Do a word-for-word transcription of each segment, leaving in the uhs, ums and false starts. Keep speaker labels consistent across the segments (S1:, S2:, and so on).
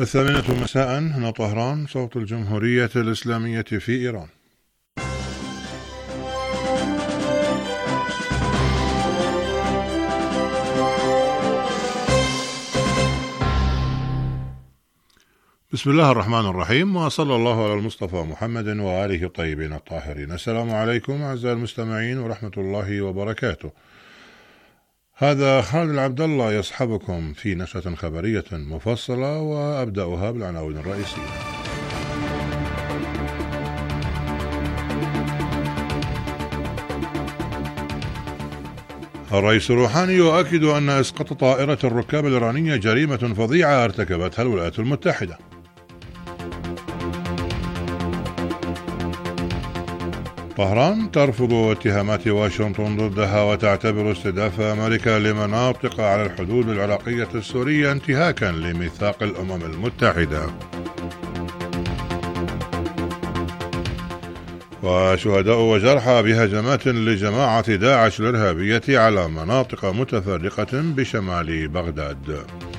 S1: الثامنة مساء هنا طهران، صوت الجمهورية الإسلامية في إيران. بسم الله الرحمن الرحيم، وصلى الله على المصطفى محمد وآله الطيبين الطاهرين. السلام عليكم أعزائي المستمعين ورحمة الله وبركاته. هذا خالد العبد الله يصحبكم في نشرة خبرية مفصلة، وأبدأها بالعناوين الرئيسية. الرئيس الروحاني يؤكد أن إسقاط طائرة الركاب الإيرانية جريمة فظيعة ارتكبتها الولايات المتحدة. طهران ترفض اتهامات واشنطن ضدها وتعتبر استهداف أمريكا لمناطق على الحدود العراقية السورية انتهاكا لميثاق الأمم المتحدة. وشهداء وجرحى بهجمات لجماعة داعش الإرهابية على مناطق متفرقة بشمال بغداد.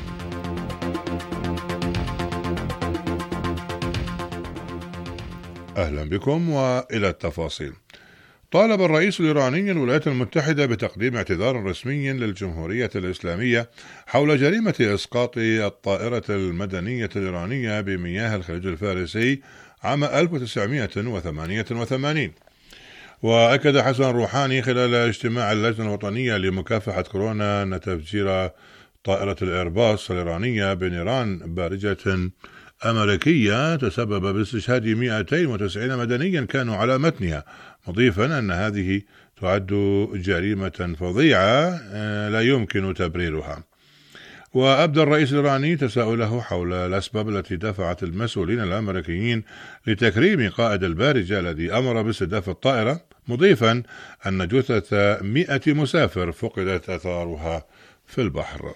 S1: أهلا بكم وإلى التفاصيل. طالب الرئيس الإيراني الولايات المتحدة بتقديم اعتذار رسمي للجمهورية الإسلامية حول جريمة إسقاط الطائرة المدنية الإيرانية بمياه الخليج الفارسي عام ألف وتسعمائة وثمانية وثمانين. وأكد حسن روحاني خلال اجتماع اللجنة الوطنية لمكافحة كورونا أن تفجير طائرة الإيرباص الإيرانية بنيران بارجة أمريكية تسبب باستشهاد مئتين وتسعين مدنيا كانوا على متنها، مضيفا أن هذه تعد جريمة فظيعة لا يمكن تبريرها. وأبدى الرئيس الإيراني تساؤله حول الأسباب التي دفعت المسؤولين الأمريكيين لتكريم قائد البارجة الذي أمر باستهداف الطائرة، مضيفا أن جثة مئة مسافر فقدت أثارها في البحر.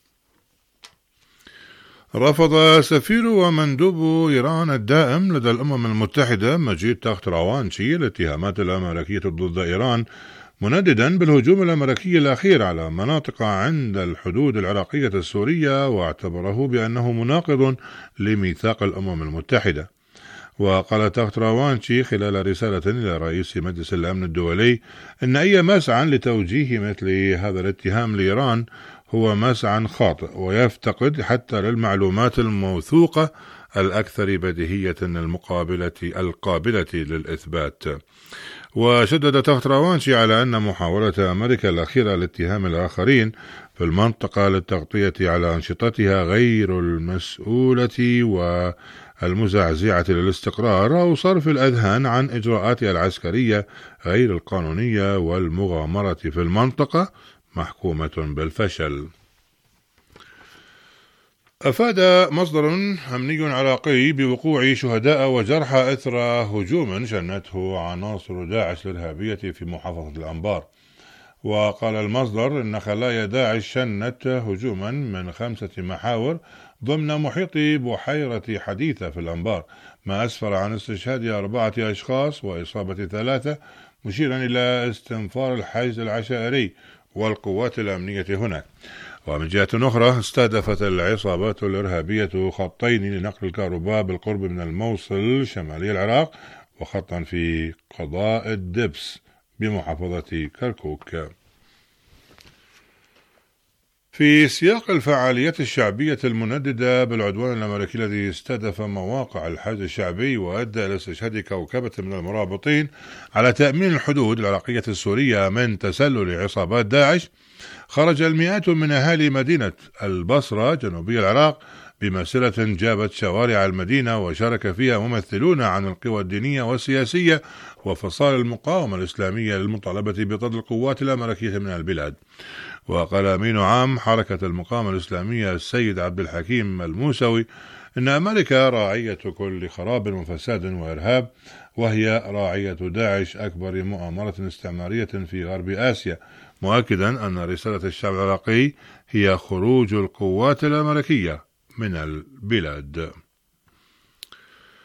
S1: رفض سفير ومندوب إيران الدائم لدى الأمم المتحدة مجيد تخت روانشي الاتهامات الأمريكية ضد إيران، منددا بالهجوم الأمريكي الأخير على مناطق عند الحدود العراقية السورية، واعتبره بأنه مناقض لميثاق الأمم المتحدة. وقال تخت روانشي خلال رسالة إلى رئيس مجلس الأمن الدولي أن أي مسعى لتوجيه مثل هذا الاتهام لإيران هو مسعى خاطئ ويفتقد حتى للمعلومات الموثوقة الأكثر بديهية المقابلة القابلة للإثبات. وشدد تخت روانشي على أن محاولة أمريكا الأخيرة لاتهام الآخرين في المنطقة للتغطية على أنشطتها غير المسؤولة والمزعزعة للاستقرار أو صرف الأذهان عن إجراءاتها العسكرية غير القانونية والمغامرة في المنطقة محكومة بالفشل. أفاد مصدر أمني عراقي بوقوع شهداء وجرحى إثر هجوم شنته عناصر داعش الإرهابية في محافظة الأنبار. وقال المصدر إن خلايا داعش شنت هجوما من خمسة محاور ضمن محيط بحيرة حديثة في الأنبار، ما أسفر عن استشهاد أربعة أشخاص وإصابة ثلاثة، مشيرا إلى استنفار الحشد العشائري والقوات الأمنية هناك. ومن جهة أخرى استهدفت العصابات الإرهابية خطين لنقل الكهرباء بالقرب من الموصل شمالي العراق، وخطا في قضاء الدبس بمحافظة كركوك. في سياق الفعاليات الشعبية المنددة بالعدوان الأمريكي الذي استهدف مواقع الحشد الشعبي وأدى إلى استشهاد كوكبة من المرابطين على تأمين الحدود العراقية السورية من تسلل عصابات داعش، خرج المئات من أهالي مدينة البصرة جنوبي العراق بمسيرة جابت شوارع المدينة، وشارك فيها ممثلون عن القوى الدينية والسياسية وفصائل المقاومة الإسلامية للمطالبة بطرد القوات الأمريكية من البلاد. وقال أمين عام حركة المقاومة الإسلامية السيد عبد الحكيم الموسوي إن أمريكا راعية كل خراب وفساد وإرهاب، وهي راعية داعش أكبر مؤامرة استعمارية في غرب آسيا، مؤكدا أن رسالة الشعب العراقي هي خروج القوات الأمريكية من البلاد.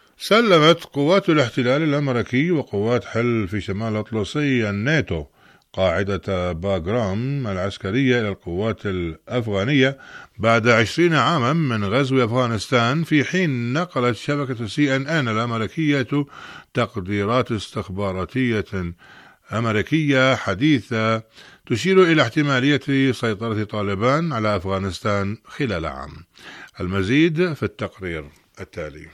S1: سلمت قوات الاحتلال الأمريكي وقوات حلف شمال الأطلسي الناتو قاعدة باغرام العسكرية إلى القوات الأفغانية بعد عشرين عاما من غزو أفغانستان، في حين نقلت شبكة سي إن إن الأمريكية تقديرات استخباراتية أمريكية حديثة تشير إلى احتمالية سيطرة طالبان على أفغانستان خلال عام. المزيد في التقرير التالي.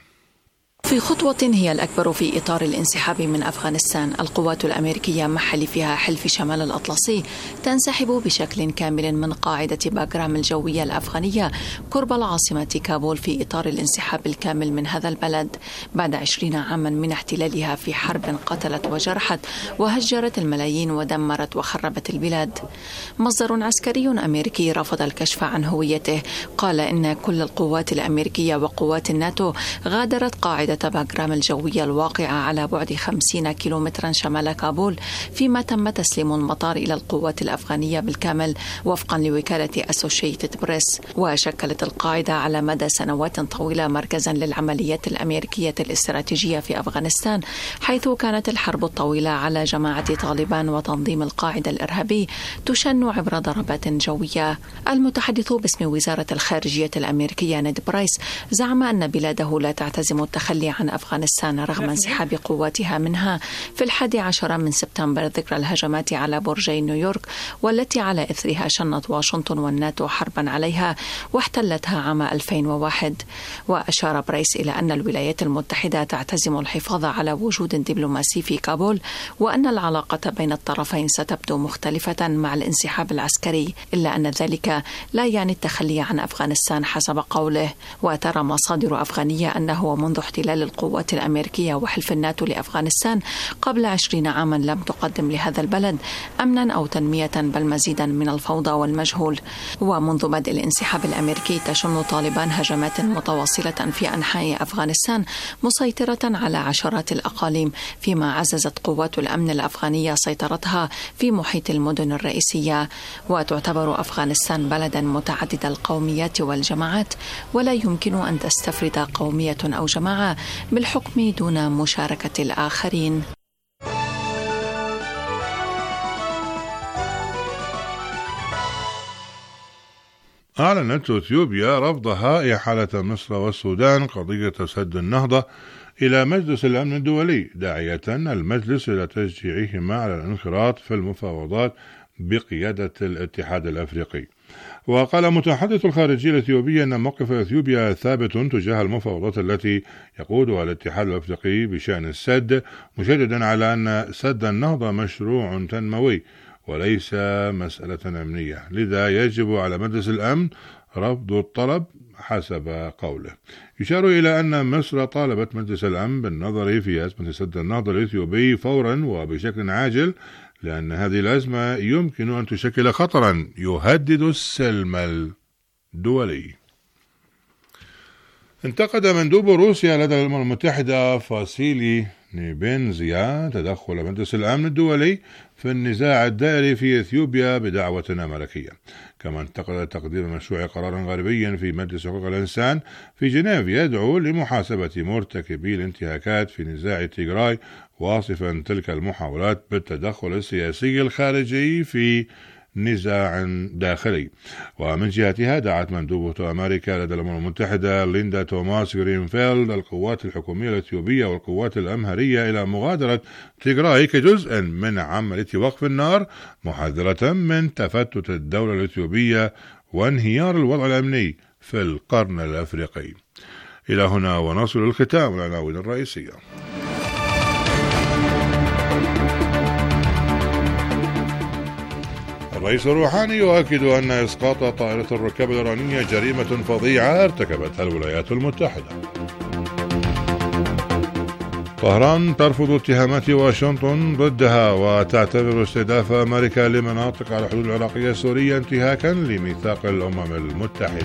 S2: في خطوة هي الأكبر في إطار الانسحاب من أفغانستان، القوات الأمريكية مع حلفها حلف شمال الأطلسي تنسحب بشكل كامل من قاعدة باغرام الجوية الأفغانية قرب العاصمة كابول في إطار الانسحاب الكامل من هذا البلد بعد عشرين عاما من احتلالها في حرب قتلت وجرحت وهجرت الملايين ودمرت وخربت البلاد. مصدر عسكري أمريكي رفض الكشف عن هويته قال إن كل القوات الأمريكية وقوات الناتو غادرت قاعدة باغرام الجوية الواقعة على بعد خمسين كيلومترا شمال كابول، فيما تم تسليم المطار إلى القوات الأفغانية بالكامل وفقا لوكالة أسوشيتد بريس. وشكلت القاعدة على مدى سنوات طويلة مركزا للعمليات الأمريكية الاستراتيجية في أفغانستان، حيث كانت الحرب الطويلة على جماعة طالبان وتنظيم القاعدة الإرهابي تشن عبر ضربات جوية. المتحدث باسم وزارة الخارجية الأمريكية نيد برايس زعم أن بلاده لا تعتزم التخلي عن أفغانستان رغم انسحاب قواتها منها في الحادي عشر من سبتمبر، ذكرى الهجمات على برجي نيويورك والتي على إثرها شنت واشنطن والناتو حربا عليها واحتلتها عام ألفين وواحد. وأشار برايس إلى أن الولايات المتحدة تعتزم الحفاظ على وجود دبلوماسي في كابول، وأن العلاقة بين الطرفين ستبدو مختلفة مع الانسحاب العسكري، إلا أن ذلك لا يعني التخلي عن أفغانستان حسب قوله. وترى مصادر أفغانية أنه منذ احتلال القوات الأمريكية وحلف الناتو لأفغانستان قبل عشرين عاما لم تقدم لهذا البلد أمنا أو تنمية، بل مزيدا من الفوضى والمجهول. ومنذ بدء الانسحاب الأمريكي تشن طالبان هجمات متواصلة في أنحاء أفغانستان مسيطرة على عشرات الأقاليم، فيما عززت قوات الأمن الأفغانية سيطرتها في محيط المدن الرئيسية. وتعتبر أفغانستان بلدا متعدد القوميات والجماعات، ولا يمكن أن تستفرد قومية أو جماعة بالحكم دون مشاركة الآخرين.
S1: أعلنت إثيوبيا رفضها إحالة مصر والسودان قضية سد النهضة إلى مجلس الأمن الدولي، داعية المجلس إلى تشجيعهما على الانخراط في المفاوضات بقيادة الاتحاد الأفريقي. وقال متحدث الخارجية الإثيوبي أن موقف إثيوبيا ثابت تجاه المفاوضات التي يقودها الاتحاد الأفريقي بشأن السد، مشددا على أن سد النهضة مشروع تنموي وليس مسألة أمنية، لذا يجب على مجلس الأمن رفض الطلب حسب قوله. يشار إلى أن مصر طالبت مجلس الأمن بالنظر في أزمة سد النهضة الإثيوبي فورا وبشكل عاجل، لأن هذه الأزمة يمكن أن تشكل خطرا يهدد السلم الدولي. انتقد مندوب روسيا لدى الأمم المتحدة فاسيلي نيبنزيا تدخل مجلس الأمن الدولي في النزاع الدائري في إثيوبيا بدعوة أمريكية. كما انتقد تقديم مشروع قرار غربي في مجلس حقوق الإنسان في جنيف يدعو لمحاسبة مرتكبي الانتهاكات في نزاع تيغراي، واصفا تلك المحاولات بالتدخل السياسي الخارجي في نزاع داخلي. ومن جهتها دعت مندوبة أمريكا لدى الأمم المتحدة ليندا توماس غرينفيلد القوات الحكومية الإثيوبية والقوات الأمهرية إلى مغادرة تيغراي كجزء من عملية وقف النار، محذرة من تفتت الدولة الإثيوبية وانهيار الوضع الأمني في القرن الأفريقي. إلى هنا ونصل الختام العناوين الرئيسية. الرئيس الروحاني يؤكد أن إسقاط طائرة الركاب الإيرانية جريمة فظيعة ارتكبتها الولايات المتحدة. طهران ترفض اتهامات واشنطن ضدها وتعتبر استهداف أمريكا لمناطق على الحدود العراقية السورية انتهاكا لميثاق الأمم المتحدة.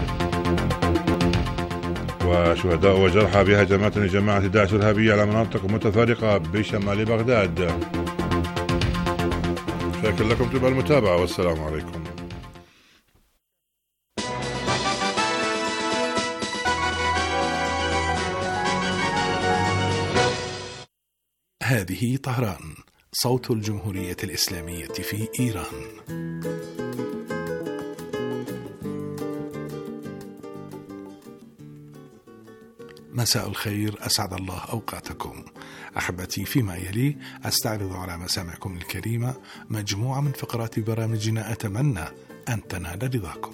S1: وشهداء وجرحى بهجمات لجماعة داعش الإرهابية على مناطق متفرقة بشمال بغداد. شكرا لكم تبع المتابعة والسلام عليكم.
S3: هذه طهران صوت الجمهورية الإسلامية في إيران. مساء الخير، أسعد الله أوقاتكم. أحبتي، فيما يلي أستعرض على مسامعكم الكريمة مجموعة من فقرات برامجنا أتمنى أن تنال رضاكم.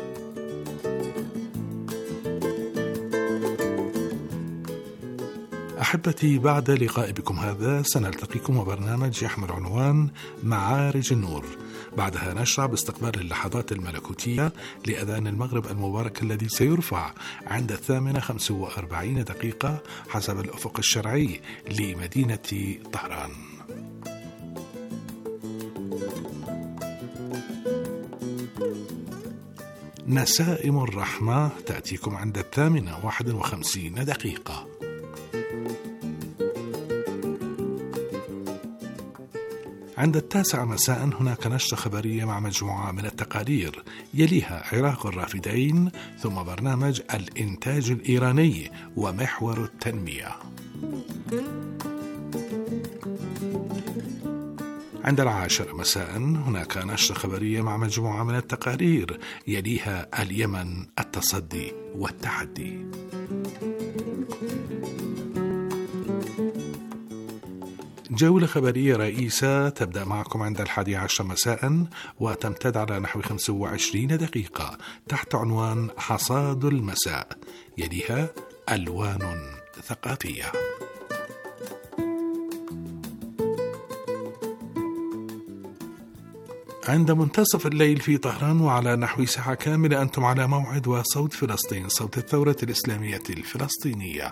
S3: أحبتي، بعد لقاء بكم هذا سنلتقيكم وبرنامج يحمل عنوان معارج النور. بعدها نشرع باستقبال اللحظات الملكوتية لأذان المغرب المبارك الذي سيرفع عند الثامنة خمس وأربعين دقيقة حسب الأفق الشرعي لمدينة طهران. نسائم الرحمة تأتيكم عند الثامنة واحد وخمسين دقيقة. عند التاسعة مساء هناك نشرة خبرية مع مجموعة من التقارير، يليها عراق الرافدين، ثم برنامج الإنتاج الإيراني ومحور التنمية. عند العاشرة مساء هناك نشرة خبرية مع مجموعة من التقارير، يليها اليمن، التصدي والتحدي. جولة خبرية رئيسة تبدأ معكم عند الحادي عشر مساء وتمتد على نحو خمس وعشرين دقيقة تحت عنوان حصاد المساء، يليها ألوان ثقافية. عند منتصف الليل في طهران وعلى نحو ساعة كاملة أنتم على موعد وصوت فلسطين، صوت الثورة الإسلامية الفلسطينية.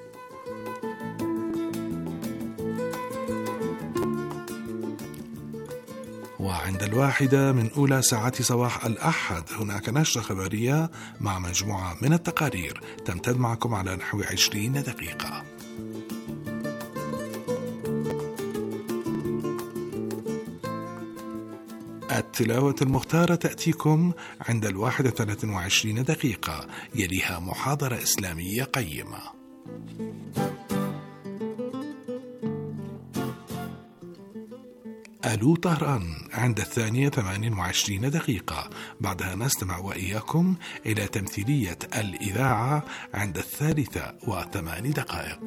S3: وعند الواحدة من أولى ساعات صباح الأحد هناك نشرة خبرية مع مجموعة من التقارير تمتد معكم على نحو عشرين دقيقة. التلاوة المختارة تأتيكم عند الواحدة ثلاث وعشرين دقيقة، يليها محاضرة إسلامية قيمة. ألو طهران عند الثانية ثمان وعشرين دقيقة، بعدها نستمع وإياكم إلى تمثيلية الإذاعة عند الثالثة وثمان دقائق.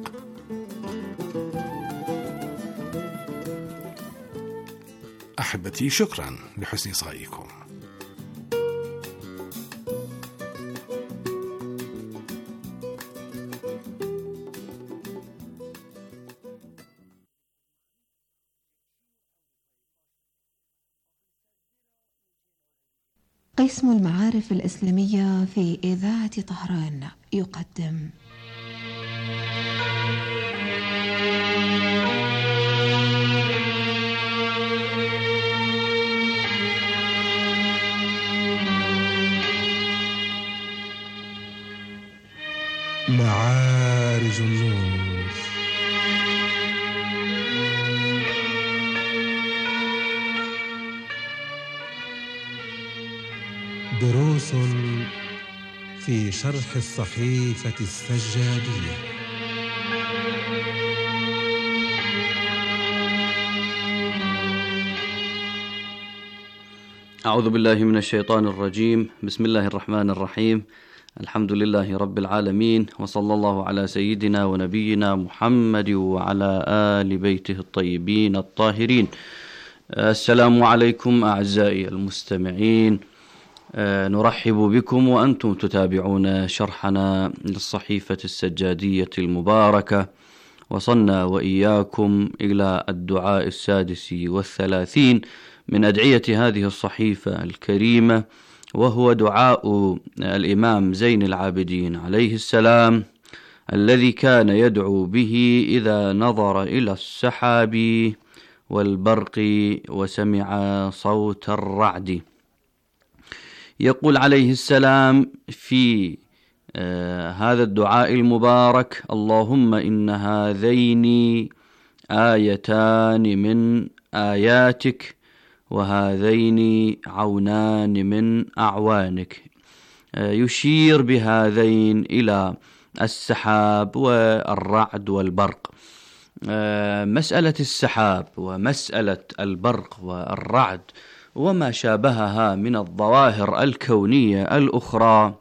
S3: أحبتي، شكرا لحسن صغيكم.
S4: قسم المعارف الإسلامية في إذاعة طهران يقدم
S5: معارج النور. دروس في شرح الصحيفة السجادية.
S6: أعوذ بالله من الشيطان الرجيم. بسم الله الرحمن الرحيم. الحمد لله رب العالمين، وصلى الله على سيدنا ونبينا محمد وعلى آل بيته الطيبين الطاهرين. السلام عليكم أعزائي المستمعين، نرحب بكم وأنتم تتابعون شرحنا للصحيفة السجادية المباركة. وصلنا وإياكم إلى الدعاء السادس والثلاثين من أدعية هذه الصحيفة الكريمة، وهو دعاء الإمام زين العابدين عليه السلام الذي كان يدعو به إذا نظر إلى السحاب والبرق وسمع صوت الرعد. يقول عليه السلام في آه هذا الدعاء المبارك: اللهم إن هذين آيتان من آياتك وهذين عونان من أعوانك. آه يشير بهذين إلى السحاب والرعد والبرق. مسألة السحاب ومسألة البرق والرعد وما شابهها من الظواهر الكونية الأخرى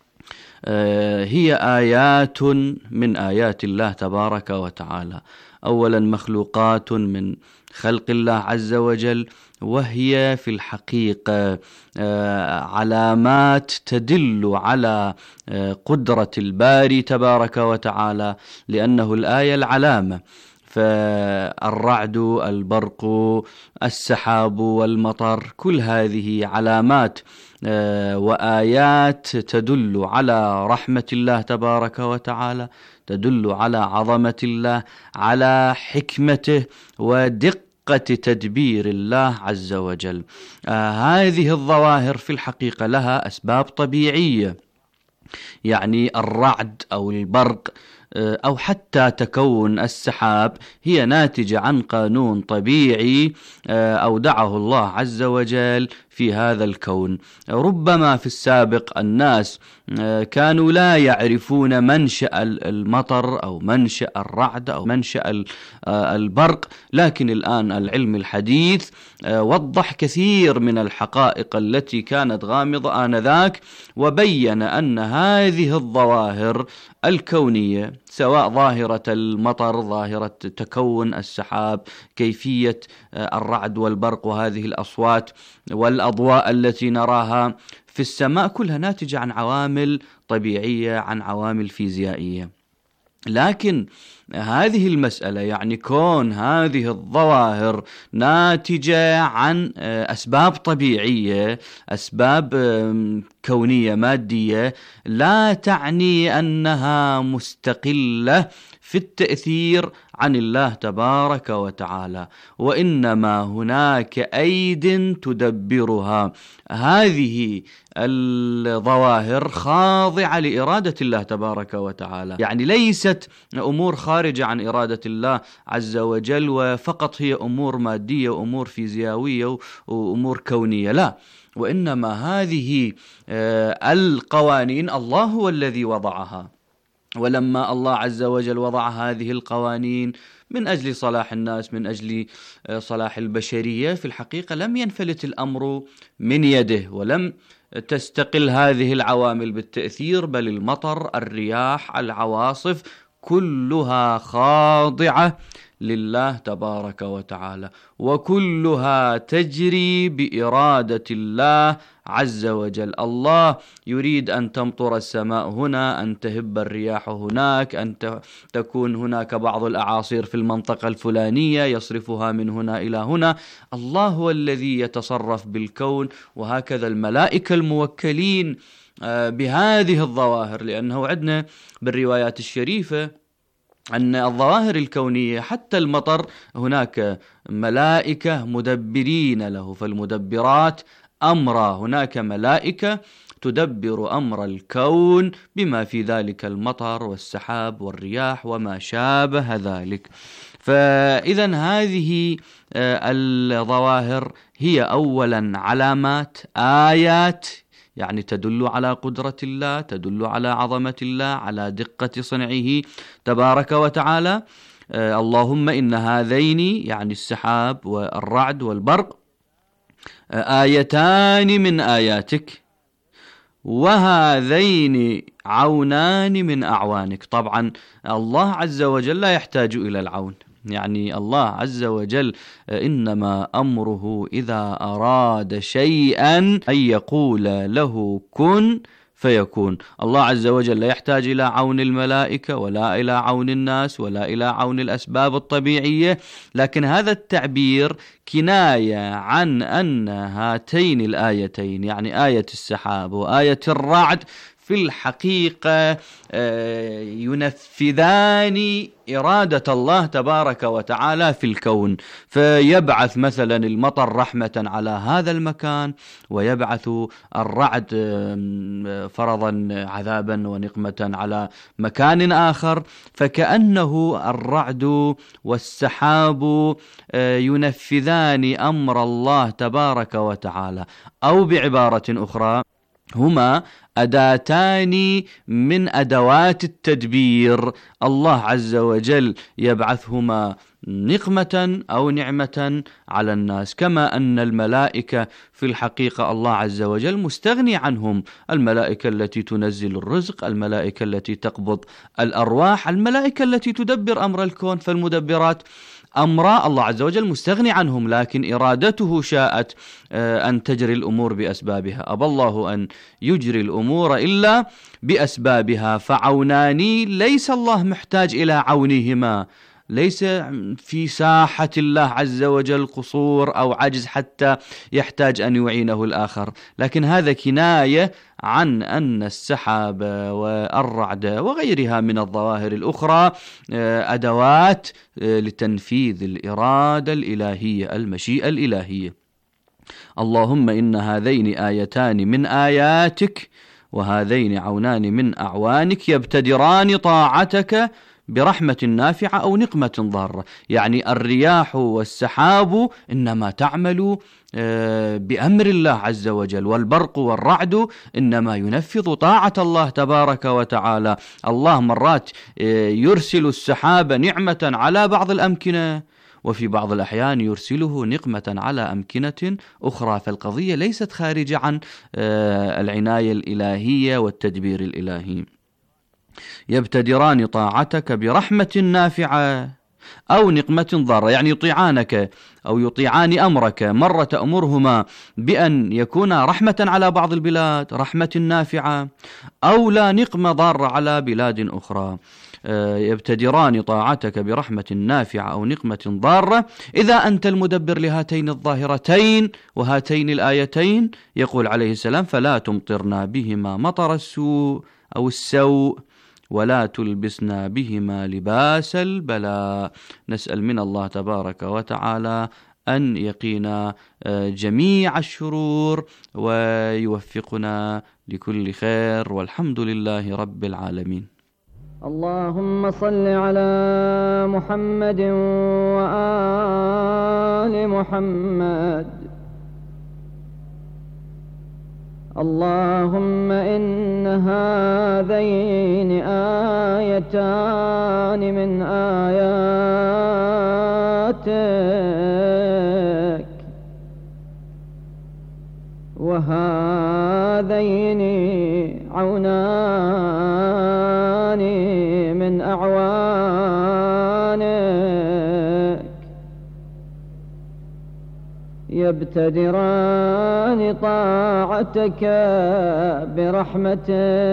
S6: هي آيات من آيات الله تبارك وتعالى. أولا مخلوقات من خلق الله عز وجل، وهي في الحقيقة علامات تدل على قدرة الباري تبارك وتعالى، لأنه الآية العلامة. فالرعد، البرق، السحاب والمطر، كل هذه علامات وآيات تدل على رحمة الله تبارك وتعالى، تدل على عظمة الله، على حكمته ودقة تدبير الله عز وجل. آه هذه الظواهر في الحقيقة لها أسباب طبيعية، يعني الرعد أو البرق أو حتى تكون السحاب هي ناتجة عن قانون طبيعي أودعه الله عز وجل في هذا الكون. ربما في السابق الناس كانوا لا يعرفون منشأ المطر أو منشأ الرعد أو منشأ البرق، لكن الآن العلم الحديث وضح كثير من الحقائق التي كانت غامضة آنذاك، وبين أن هذه الظواهر الكونية، سواء ظاهرة المطر، ظاهرة تكون السحاب، كيفية الرعد والبرق وهذه الأصوات والأضواء التي نراها في السماء، كلها ناتجة عن عوامل طبيعية، عن عوامل فيزيائية. لكن هذه المسألة، يعني كون هذه الظواهر ناتجة عن أسباب طبيعية، أسباب كونية مادية، لا تعني أنها مستقلة في التأثير عن الله تبارك وتعالى، وإنما هناك أيد تدبرها. هذه الظواهر خاضعة لإرادة الله تبارك وتعالى، يعني ليست أمور خارجة عن إرادة الله عز وجل وفقط هي أمور مادية وأمور فيزيائية وأمور كونية، لا، وإنما هذه القوانين الله هو الذي وضعها. ولما الله عز وجل وضع هذه القوانين من أجل صلاح الناس، من أجل صلاح البشرية، في الحقيقة لم ينفلت الأمر من يده، ولم تستقل هذه العوامل بالتأثير، بل المطر، الرياح، العواصف، كلها خاضعة لله تبارك وتعالى، وكلها تجري بإرادة الله عز وجل. الله يريد أن تمطر السماء هنا، أن تهب الرياح هناك، أن تكون هناك بعض الأعاصير في المنطقة الفلانية يصرفها من هنا إلى هنا. الله هو الذي يتصرف بالكون، وهكذا الملائكة الموكلين بهذه الظواهر، لأنه عندنا بالروايات الشريفة أن الظواهر الكونية حتى المطر هناك ملائكة مدبرين له، فالمدبرات أمرا، هناك ملائكة تدبر أمر الكون بما في ذلك المطر والسحاب والرياح وما شابه ذلك. فإذا هذه الظواهر هي أولا علامات، آيات، يعني تدل على قدرة الله، تدل على عظمة الله، على دقة صنعه تبارك وتعالى. آه اللهم إن هذين، يعني السحاب والرعد والبرق، آه آيتان من آياتك، وهذين عونان من أعوانك. طبعا الله عز وجل لا يحتاج إلى العون، يعني الله عز وجل إنما أمره إذا أراد شيئا أن يقول له كن فيكون. الله عز وجل لا يحتاج إلى عون الملائكة ولا إلى عون الناس ولا إلى عون الأسباب الطبيعية، لكن هذا التعبير كناية عن أن هاتين الآيتين، يعني آية السحاب وآية الرعد، في الحقيقة ينفذان إرادة الله تبارك وتعالى في الكون، فيبعث مثلا المطر رحمة على هذا المكان، ويبعث الرعد فرضا عذابا ونقمة على مكان آخر. فكأنه الرعد والسحاب ينفذان أمر الله تبارك وتعالى، أو بعبارة أخرى هما أداتان من أدوات التدبير. الله عز وجل يبعثهما نقمة أو نعمة على الناس، كما أن الملائكة في الحقيقة الله عز وجل مستغني عنهم، الملائكة التي تنزل الرزق، الملائكة التي تقبض الأرواح، الملائكة التي تدبر أمر الكون، فالمدبرات أمر الله عز وجل مستغني عنهم، لكن إرادته شاءت أن تجري الأمور بأسبابها، أبى الله أن يجري الأمور إلا بأسبابها، فعوناني ليس الله محتاج إلى عونهما، ليس في ساحة الله عز وجل قصور أو عجز حتى يحتاج أن يعينه الآخر، لكن هذا كناية عن أن السحاب والرعد وغيرها من الظواهر الأخرى أدوات لتنفيذ الإرادة الإلهية، المشيئة الإلهية. اللهم إن هذين آيتان من آياتك وهذين عونان من أعوانك يبتدران طاعتك برحمة نافعة أو نقمة ضارة. يعني الرياح والسحاب إنما تعمل بأمر الله عز وجل، والبرق والرعد إنما ينفذ طاعة الله تبارك وتعالى. الله مرات يرسل السحاب نعمة على بعض الأمكنة، وفي بعض الأحيان يرسله نقمة على أمكنة أخرى، فالقضية ليست خارجة عن العناية الإلهية والتدبير الإلهي. يبتدران طاعتك برحمة نافعة أو نقمة ضارة، يعني يطيعانك أو يطيعان أمرك، مرة تأمرهما بأن يكون رحمة على بعض البلاد، رحمة نافعة، أو لا نقمة ضارة على بلاد أخرى. يبتدران طاعتك برحمة نافعة أو نقمة ضارة إذا أنت المدبر لهاتين الظاهرتين وهاتين الآيتين. يقول عليه السلام: فلا تمطرنا بهما مطر السوء أو السوء ولا تلبسنا بهما لباس البلاء. نسأل من الله تبارك وتعالى أن يقينا جميع الشرور ويوفقنا لكل خير، والحمد لله رب العالمين.
S7: اللهم صل على محمد وآل محمد. اللهم إن هذين آيتان من آياتك وهذين عونان من أعوانك يبتدران طاعتك برحمة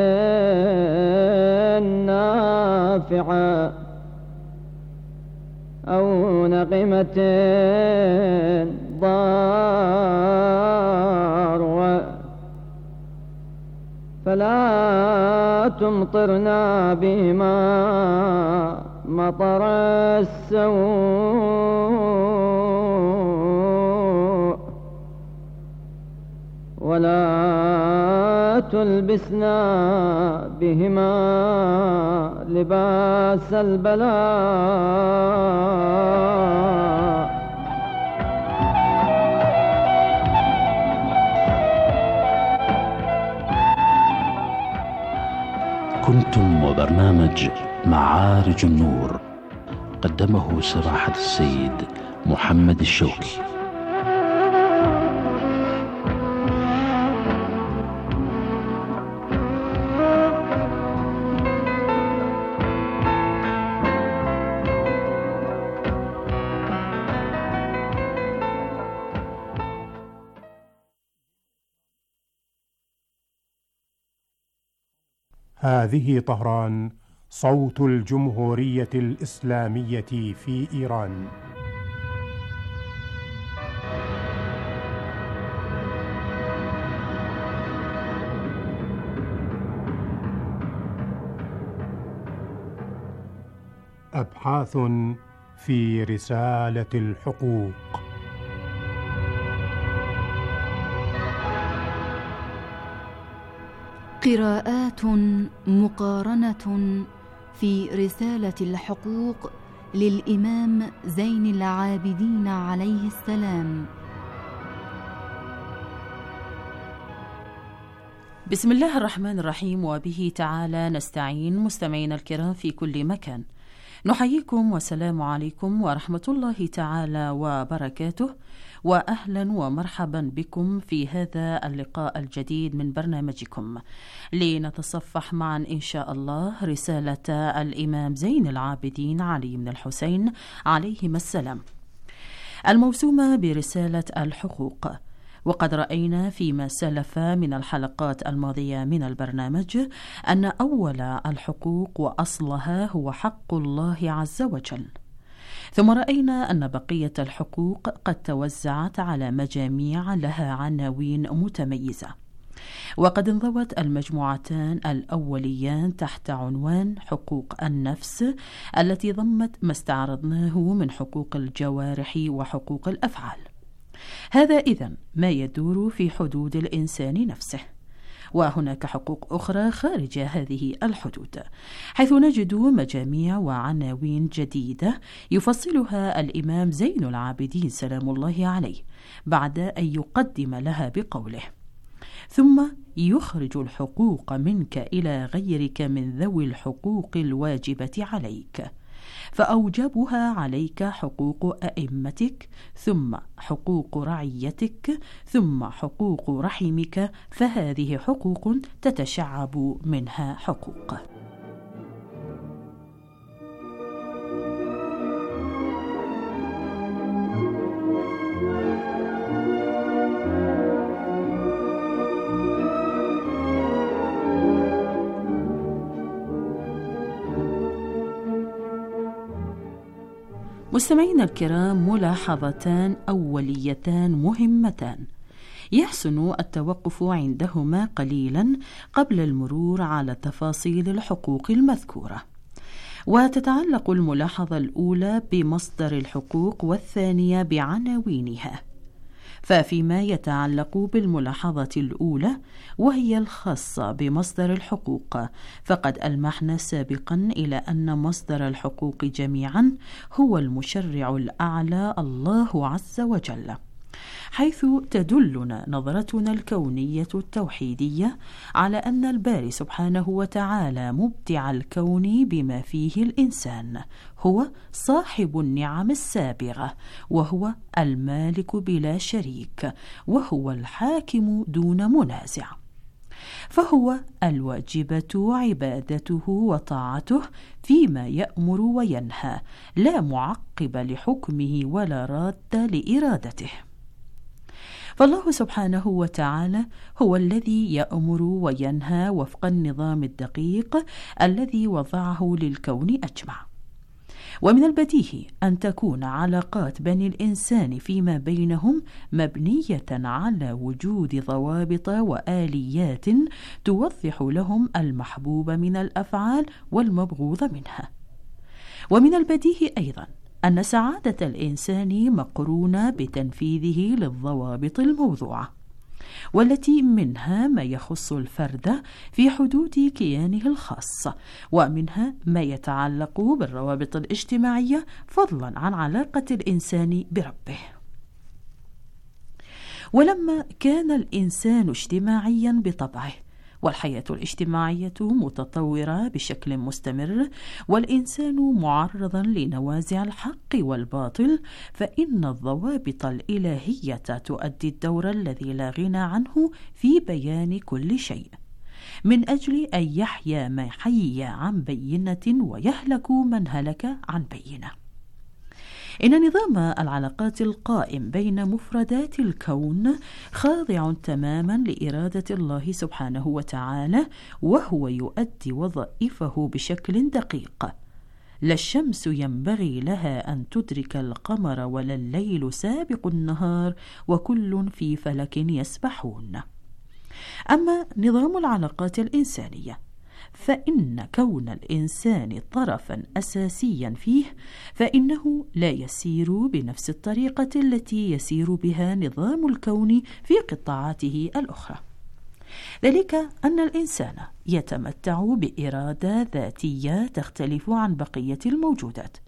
S7: نافعة أو نقمة ضارة، فلا تمطرنا بهما مطر السوء ولا تلبسنا بهما لباس البلاء.
S8: كنتم وبرنامج معارج النور، قدمه سماحة السيد محمد الشوكي.
S9: هذه طهران، صوت الجمهورية الإسلامية في إيران. أبحاث في رسالة الحقوق.
S10: قراءات مقارنة في رسالة الحقوق للإمام زين العابدين عليه السلام.
S11: بسم الله الرحمن الرحيم، وبه تعالى نستعين. مستمعينا الكرام في كل مكان، نحييكم والسلام عليكم ورحمة الله تعالى وبركاته، وأهلا ومرحبا بكم في هذا اللقاء الجديد من برنامجكم، لنتصفح معا إن شاء الله رسالة الإمام زين العابدين علي بن الحسين عليهما السلام، الموسومة برسالة الحقوق. وقد رأينا فيما سلف من الحلقات الماضية من البرنامج أن أول الحقوق وأصلها هو حق الله عز وجل، ثم رأينا أن بقية الحقوق قد توزعت على مجاميع لها عناوين متميزة، وقد انضوت المجموعتان الأوليان تحت عنوان حقوق النفس، التي ضمت ما استعرضناه من حقوق الجوارح وحقوق الأفعال. هذا إذن ما يدور في حدود الإنسان نفسه، وهناك حقوق أخرى خارج هذه الحدود، حيث نجد مجاميع وعناوين جديدة يفصلها الإمام زين العابدين سلام الله عليه بعد أن يقدم لها بقوله: ثم يخرج الحقوق منك إلى غيرك من ذوي الحقوق الواجبة عليك، فأوجبها عليك حقوق أئمتك، ثم حقوق رعيتك، ثم حقوق رحمك، فهذه حقوق تتشعب منها حقوق. مستمعينا الكرام، ملاحظتان أوليتان مهمتان يحسن التوقف عندهما قليلا قبل المرور على تفاصيل الحقوق المذكورة. وتتعلق الملاحظة الأولى بمصدر الحقوق، والثانية بعناوينها. ففيما يتعلق بالملاحظة الأولى وهي الخاصة بمصدر الحقوق، فقد ألمحنا سابقا إلى أن مصدر الحقوق جميعا هو المشرع الأعلى الله عز وجل، حيث تدلنا نظرتنا الكونية التوحيدية على أن الباري سبحانه وتعالى مبدع الكون بما فيه الإنسان هو صاحب النعم السابغة، وهو المالك بلا شريك، وهو الحاكم دون منازع، فهو الواجبة عبادته وطاعته فيما يأمر وينهى، لا معقب لحكمه ولا راد لإرادته. فالله سبحانه وتعالى هو الذي يأمر وينهى وفق النظام الدقيق الذي وضعه للكون أجمع. ومن البديهي أن تكون علاقات بني الإنسان فيما بينهم مبنية على وجود ضوابط وآليات توضح لهم المحبوب من الأفعال والمبغوض منها. ومن البديهي أيضا أن سعادة الإنسان مقرونة بتنفيذه للضوابط الموضوعة، والتي منها ما يخص الفرد في حدود كيانه الخاص، ومنها ما يتعلق بالروابط الاجتماعية فضلا عن علاقة الإنسان بربه. ولما كان الإنسان اجتماعيا بطبعه، والحياة الاجتماعية متطورة بشكل مستمر، والإنسان معرضا لنوازع الحق والباطل، فإن الضوابط الإلهية تؤدي الدور الذي لا غنى عنه في بيان كل شيء، من أجل أن يحيا ما حي عن بينة ويهلك من هلك عن بينة. إن نظام العلاقات القائم بين مفردات الكون خاضع تماما لإرادة الله سبحانه وتعالى، وهو يؤدي وظائفه بشكل دقيق. لا الشمس ينبغي لها أن تدرك القمر، ولا الليل سابق النهار، وكل في فلك يسبحون. أما نظام العلاقات الإنسانية، فإن كون الإنسان طرفا أساسيا فيه، فإنه لا يسير بنفس الطريقة التي يسير بها نظام الكون في قطاعاته الأخرى. ذلك أن الإنسان يتمتع بإرادة ذاتية تختلف عن بقية الموجودات،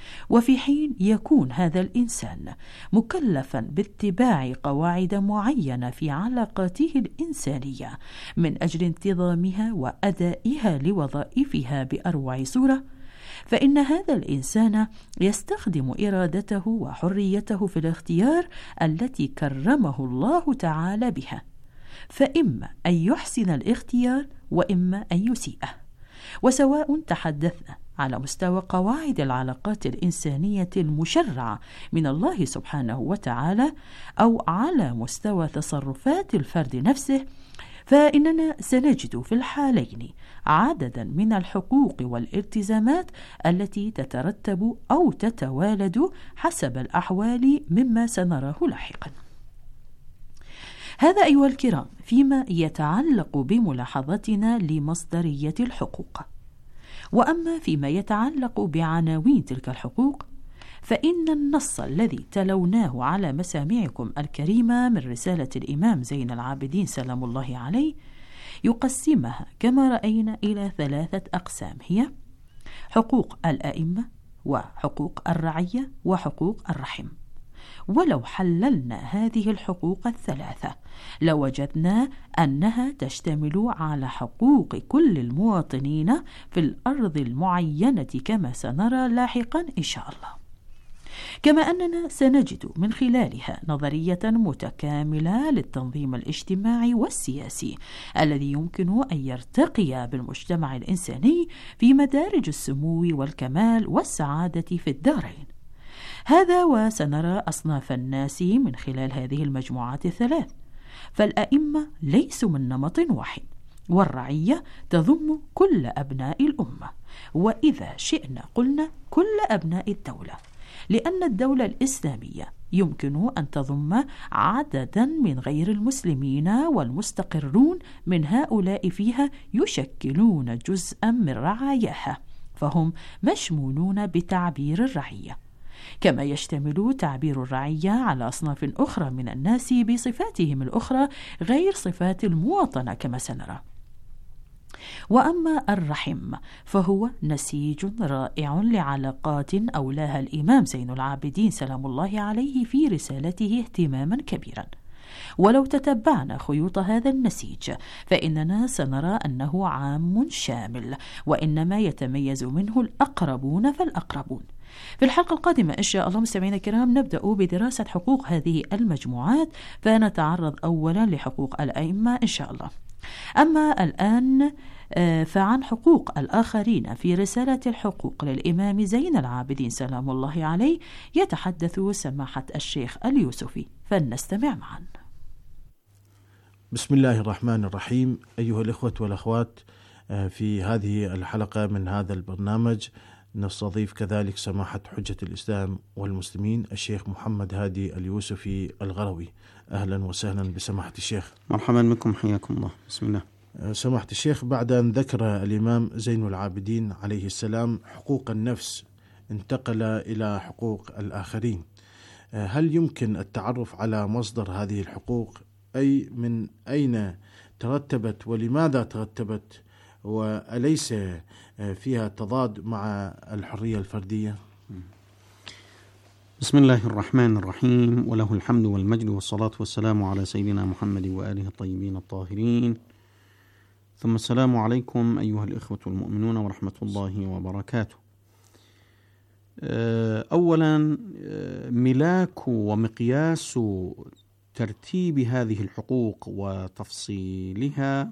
S11: وفي حين يكون هذا الإنسان مكلفا باتباع قواعد معينة في علاقاته الإنسانية من أجل انتظامها وأدائها لوظائفها بأروع صورة، فإن هذا الإنسان يستخدم إرادته وحريته في الاختيار التي كرمه الله تعالى بها، فإما أن يحسن الاختيار وإما أن يسيئه. وسواء تحدثنا على مستوى قواعد العلاقات الإنسانية المشرعة من الله سبحانه وتعالى أو على مستوى تصرفات الفرد نفسه، فإننا سنجد في الحالين عددا من الحقوق والالتزامات التي تترتب أو تتوالد حسب الأحوال مما سنراه لاحقا. هذا أيها الكرام فيما يتعلق بملاحظتنا لمصدرية الحقوق. وأما فيما يتعلق بعناوين تلك الحقوق، فإن النص الذي تلوناه على مسامعكم الكريمة من رسالة الإمام زين العابدين سلام الله عليه يقسمها كما رأينا إلى ثلاثة أقسام، هي حقوق الأئمة وحقوق الرعية وحقوق الرحم. ولو حللنا هذه الحقوق الثلاثة لوجدنا أنها تشتمل على حقوق كل المواطنين في الأرض المعينة كما سنرى لاحقا إن شاء الله، كما أننا سنجد من خلالها نظرية متكاملة للتنظيم الاجتماعي والسياسي الذي يمكن أن يرتقي بالمجتمع الإنساني في مدارج السمو والكمال والسعادة في الدارين. هذا وسنرى أصناف الناس من خلال هذه المجموعات الثلاث، فالأئمة ليسوا من نمط واحد، والرعية تضم كل أبناء الأمة، وإذا شئنا قلنا كل أبناء الدولة، لأن الدولة الإسلامية يمكن أن تضم عددا من غير المسلمين، والمستقرون من هؤلاء فيها يشكلون جزءا من رعاياها، فهم مشمولون بتعبير الرعية، كما يشتمل تعبير الرعية على أصناف أخرى من الناس بصفاتهم الأخرى غير صفات المواطنة كما سنرى. وأما الرحم فهو نسيج رائع لعلاقات أولاها الإمام زين العابدين سلام الله عليه في رسالته اهتماما كبيرا. ولو تتبعنا خيوط هذا النسيج فإننا سنرى أنه عام شامل، وإنما يتميز منه الأقربون فالأقربون. في الحلقة القادمة إن شاء الله مستمعينا الكرام نبدأ بدراسة حقوق هذه المجموعات، فنتعرض أولا لحقوق الأئمة إن شاء الله. أما الآن فعن حقوق الآخرين في رسالة الحقوق للإمام زين العابدين سلام الله عليه يتحدث سماحة الشيخ اليوسفي، فلنستمع معا.
S12: بسم الله الرحمن الرحيم. أيها الإخوة والأخوات، في هذه الحلقة من هذا البرنامج نستضيف كذلك سماحة حجة الإسلام والمسلمين الشيخ محمد هادي اليوسفي الغروي. أهلا وسهلا بسماحة الشيخ.
S13: مرحبا بكم، حياكم الله. بسم الله.
S12: سماحة الشيخ، بعد أن ذكر الإمام زين العابدين عليه السلام حقوق النفس انتقل إلى حقوق الآخرين، هل يمكن التعرف على مصدر هذه الحقوق؟ أي من أين ترتبت ولماذا ترتبت، وأليس فيها تضاد مع الحرية الفردية؟
S13: بسم الله الرحمن الرحيم، وله الحمد والمجد والصلاة والسلام على سيدنا محمد وآله الطيبين الطاهرين، ثم السلام عليكم أيها الإخوة المؤمنون ورحمة الله وبركاته. أولا، ملاك ومقياس ترتيب هذه الحقوق وتفصيلها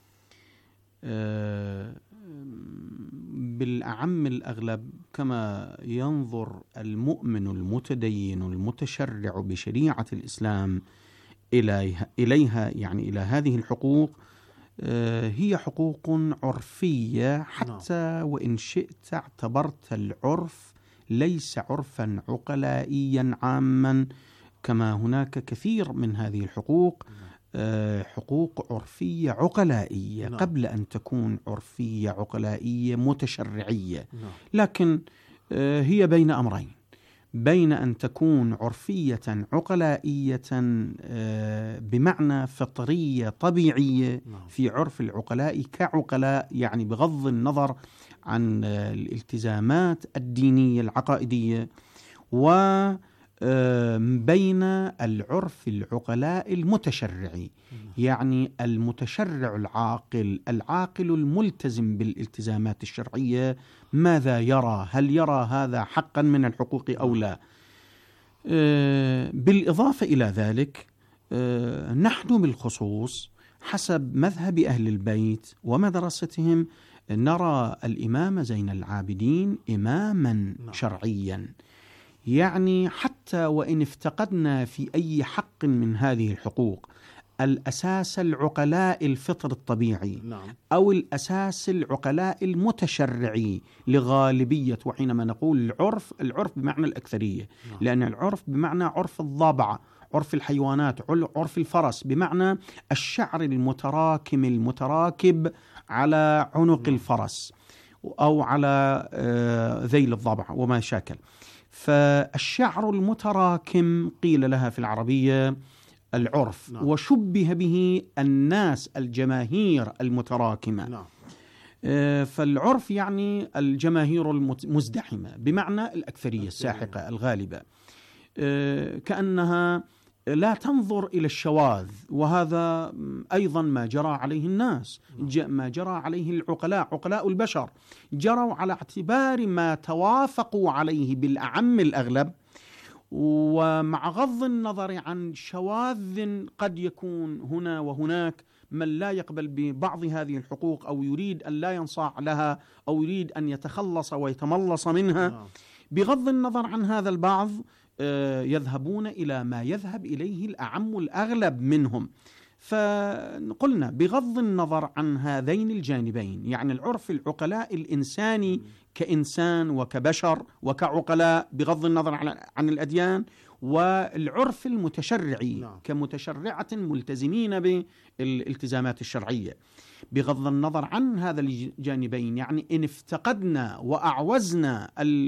S13: بالأعم الأغلب كما ينظر المؤمن المتدين المتشرع بشريعة الإسلام إليها، يعني إلى هذه الحقوق، هي حقوق عرفية، حتى وإن شئت اعتبرت العرف ليس عرفا عقلائيا عاما، كما هناك كثير من هذه الحقوق حقوق عرفية عقلائية قبل أن تكون عرفية عقلائية متشرعية، لكن هي بين أمرين، بين أن تكون عرفية عقلائية بمعنى فطرية طبيعية في عرف العقلاء كعقلاء، يعني بغض النظر عن الالتزامات الدينية العقائدية، وبين العرف العقلاء المتشرعي، يعني المتشرع العاقل العاقل الملتزم بالالتزامات الشرعية ماذا يرى، هل يرى هذا حقا من الحقوق أو لا. بالإضافة إلى ذلك نحن بالخصوص حسب مذهب أهل البيت ومدرستهم نرى الإمام زين العابدين إماما شرعيا، يعني حتى وإن افتقدنا في أي حق من هذه الحقوق الأساس العقلاء الفطر الطبيعي أو الأساس العقلاء المتشرعي لغالبية، وحينما نقول العرف العرف بمعنى الأكثرية، لأن العرف بمعنى عرف الضبع، عرف الحيوانات، عرف الفرس، بمعنى الشعر المتراكم المتراكب على عنق الفرس أو على ذيل الضبع وما شاكل. فالشعر المتراكم قيل لها في العربية العرف، نعم. وشبه به الناس الجماهير المتراكمة، نعم. آه فالعرف يعني الجماهير المزدحمة بمعنى الأكثرية الساحقة الغالبة، آه كأنها لا تنظر إلى الشواذ، وهذا أيضا ما جرى عليه الناس، ما جرى عليه العقلاء، عقلاء البشر جروا على اعتبار ما توافقوا عليه بالأعم الأغلب، ومع غض النظر عن شواذ قد يكون هنا وهناك من لا يقبل ببعض هذه الحقوق أو يريد أن لا ينصاع لها أو يريد أن يتخلص ويتملص منها. بغض النظر عن هذا البعض يذهبون إلى ما يذهب إليه الأعم الأغلب منهم. فقلنا بغض النظر عن هذين الجانبين، يعني العرف العقلاء الإنساني كإنسان وكبشر وكعقلاء بغض النظر عن الأديان، والعرف المتشرعي نعم. كمتشرعة ملتزمين بالالتزامات الشرعية بغض النظر عن هذا الجانبين. يعني إن افتقدنا وأعوزنا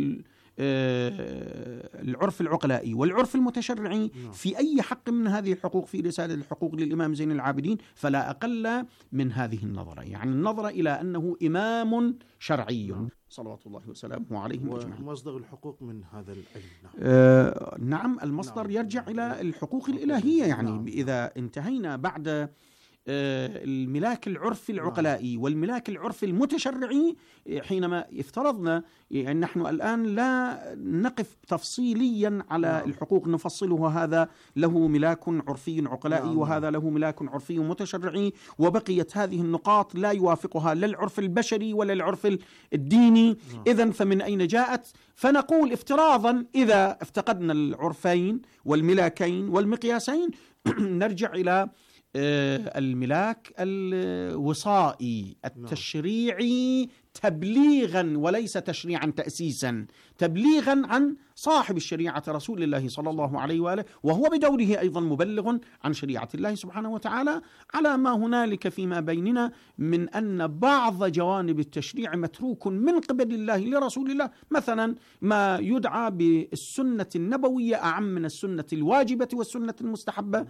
S13: العرف العقلائي والعرف المتشرعي في أي حق من هذه الحقوق في رسالة الحقوق للإمام زين العابدين فلا أقل من هذه النظرة، يعني النظرة إلى أنه إمام شرعي صلوات الله وسلامه عليه أجمعين.
S12: ومصدر الحقوق من هذا العلم نعم.
S13: آه نعم المصدر نعم. يرجع إلى الحقوق الإلهية، يعني
S12: نعم.
S13: إذا انتهينا بعد الملاك العرفي العقلائي والملاك العرفي المتشرعي، حينما افترضنا يعني نحن الآن لا نقف تفصيليا على الحقوق نفصله، هذا له ملاك عرفي عقلائي وهذا له ملاك عرفي متشرعي، وبقيت هذه النقاط لا يوافقها لا العرف البشري ولا العرف الديني. إذن فمن أين جاءت؟ فنقول افتراضا إذا افتقدنا العرفين والملاكين والمقياسين نرجع إلى الملاك الوصائي التشريعي تبليغا وليس تشريعا تأسيسا، تبليغا عن صاحب الشريعة رسول الله صلى الله عليه وآله، وهو بدوره أيضا مبلغ عن شريعة الله سبحانه وتعالى، على ما هنالك فيما بيننا من أن بعض جوانب التشريع متروك من قبل الله لرسول الله، مثلا ما يدعى بالسنة النبوية أعم من السنة الواجبة والسنة المستحبة.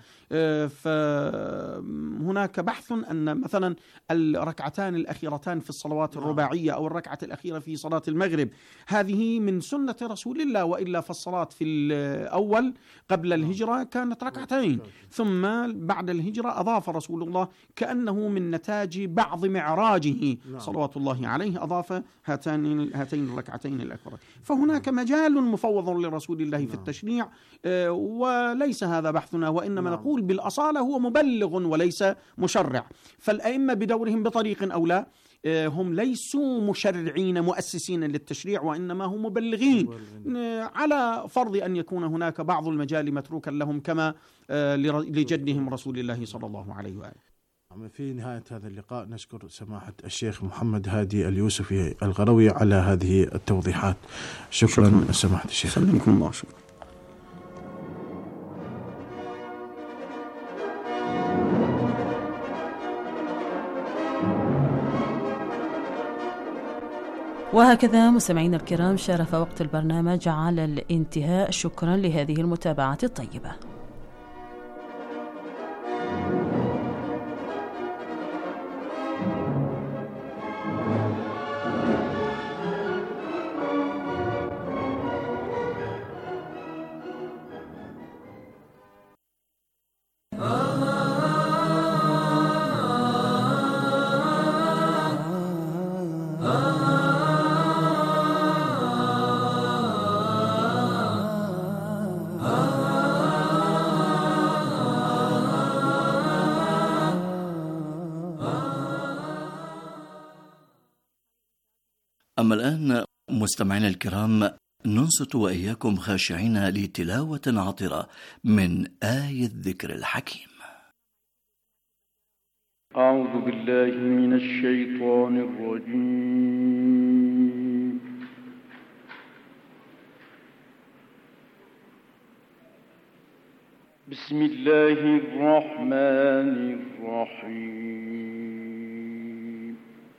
S13: فهناك بحث أن مثلا الركعتان الأخيرتان في الصلوات الرباعية أو الركعة الأخيرة في صلاة المغرب هذه من سنة رسول الله، وإلا فالصلاة في الأول قبل الهجرة كانت ركعتين، ثم بعد الهجرة أضاف رسول الله كأنه من نتاج بعض معراجه صلوات الله عليه أضاف هاتين هاتين الركعتين الأخرى. فهناك مجال مفوض لرسول الله في التشريع، وليس هذا بحثنا، وإنما نقول بالأصالة هو مبلغ وليس مشرع. فالأئمة بدورهم بطريق أو لا هم ليسوا مشرعين مؤسسين للتشريع، وإنما هم مبلغين على فرض أن يكون هناك بعض المجال متروكا لهم كما لجدهم رسول الله صلى الله عليه وآله.
S12: في نهاية هذا اللقاء نشكر سماحة الشيخ محمد هادي اليوسفي الغروي على هذه التوضيحات. شكرا, شكرا. سماحة الشيخ.
S13: سلمكم الله. شكرا.
S11: وهكذا مستمعينا الكرام شرف وقت البرنامج على الانتهاء. شكرا لهذه المتابعة الطيبة.
S14: أما الآن مستمعينا الكرام ننصت وإياكم خاشعين لتلاوة عطرة من آية الذكر الحكيم.
S15: أعوذ بالله من الشيطان الرجيم. بسم الله الرحمن الرحيم.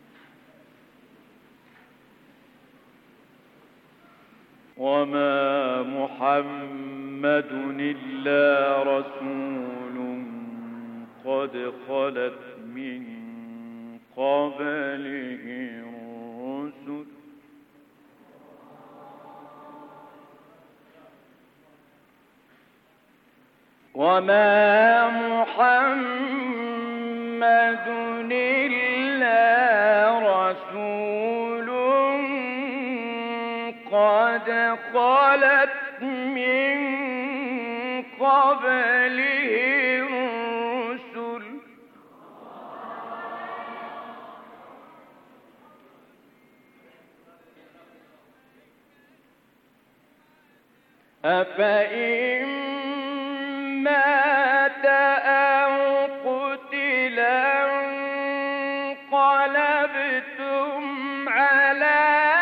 S15: وما محمد إلا رسول قد خلت من قبله الرسل وما محمد إلا رسول قد خلت من قبله الرسل أفإن مات أو قتل انقلبتم على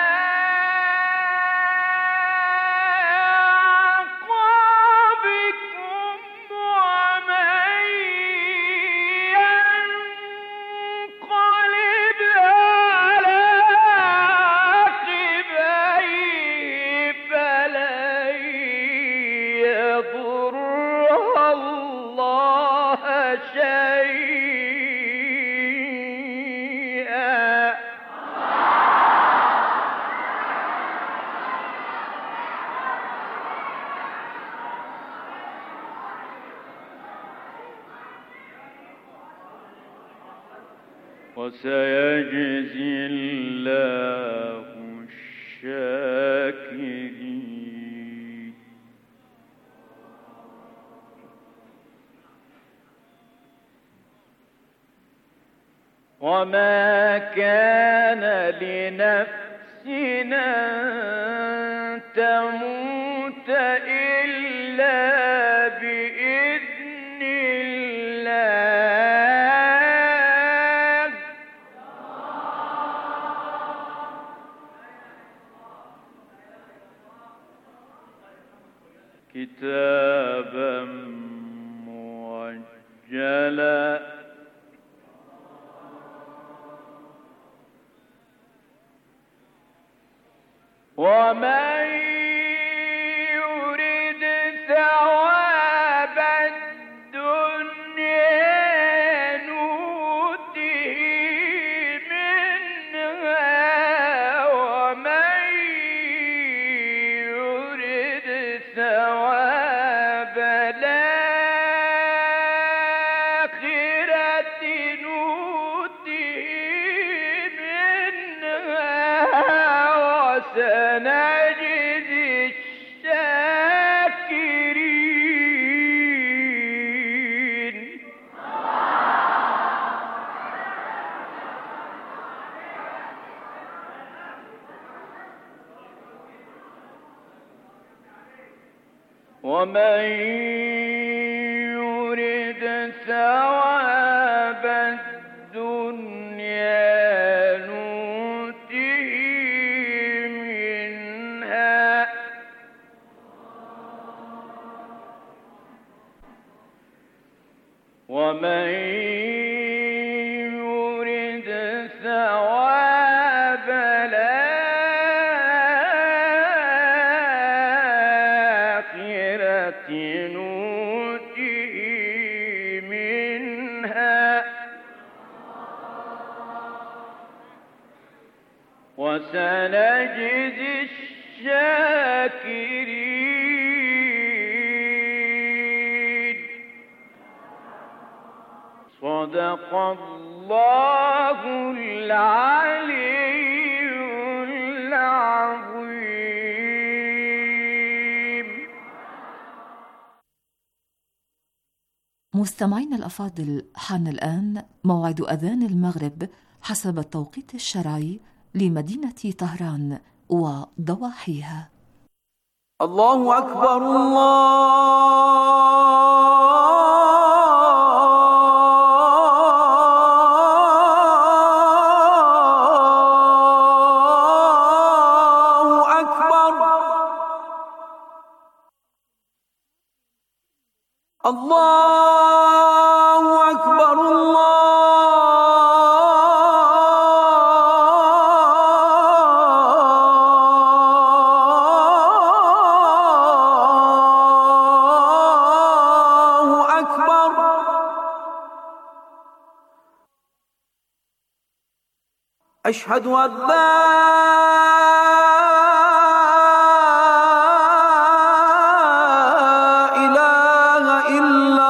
S15: أعقابكم ومن ينقلب على عقبيه فلن يضر الله شيئا وسيجزي الله الشاكرين. وما كان لنفس أن تموت إلا بإذن الله كتابا مؤجلا ومن يرد ثواب الدنيا نؤته منها ومن يرد ثواب الآخرة نؤته منها وسنجزي الشاكرين. ومن يرد ثواب الدنيا نؤته منها ومن يرد ثواب الآخرة نؤته منها وسنجزي الشاكرين. ومن يرد ثواب الآخرة نؤته منها ومن يرد ثواب الدنيا نؤته منها ومن يرد ثواب الآخرة نؤته منها وسنجزي الشاكرين. ومن يرد ثواب الدنيا نؤته منها ومن يرد ثواب الآخرة وسنجزي الشاكرين. صدق الله العلي العظيم.
S16: مستمعينا الأفاضل، حان الآن موعد أذان المغرب حسب التوقيت الشرعي لمدينة طهران وضواحيها.
S17: الله أكبر، الله أكبر، الله أكبر، الله أكبر. أشهد أن لا إله إلا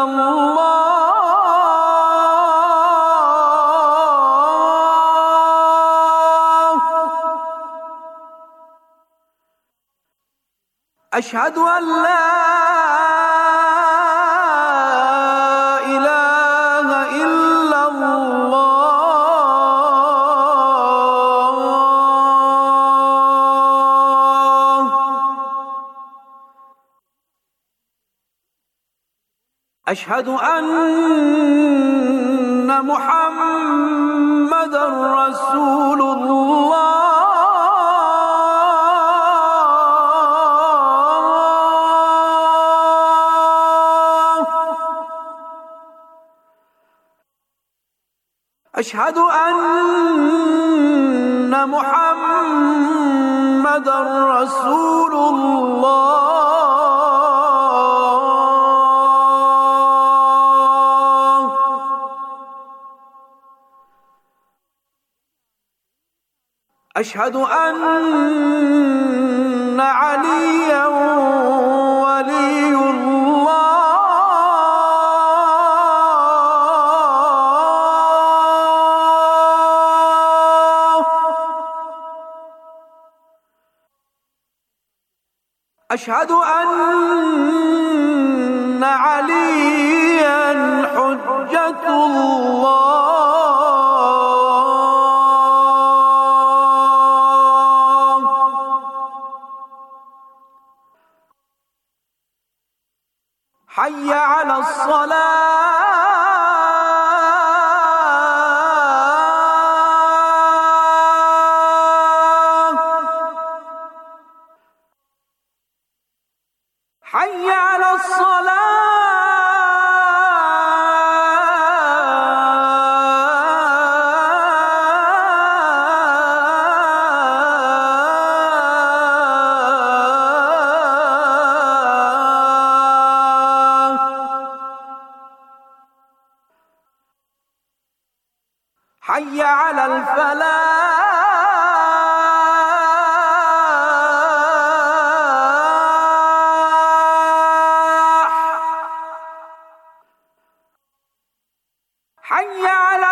S17: الله. أشهد أن لا إله إلا الله. أشهد أن محمدًا رسول الله. أشهد أن محمدًا رسول الله. أشهد أن عليا ولي الله. أشهد أن عليا حجة الله. حي على الصلاة. حي على الصلاة. حي على الفلاح. حي على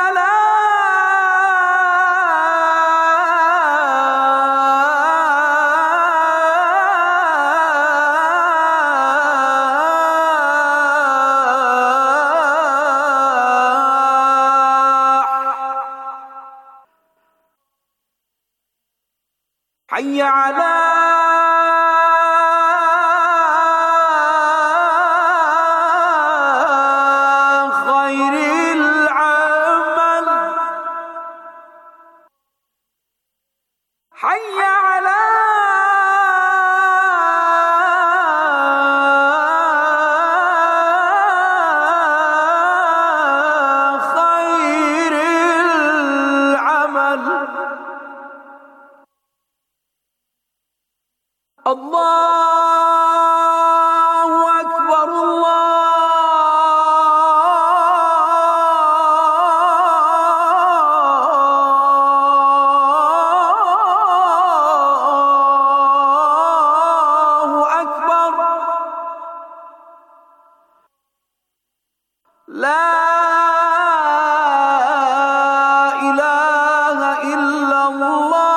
S17: الفلاح. حي على خير العمل. حي على خير العمل. لا إله إلا الله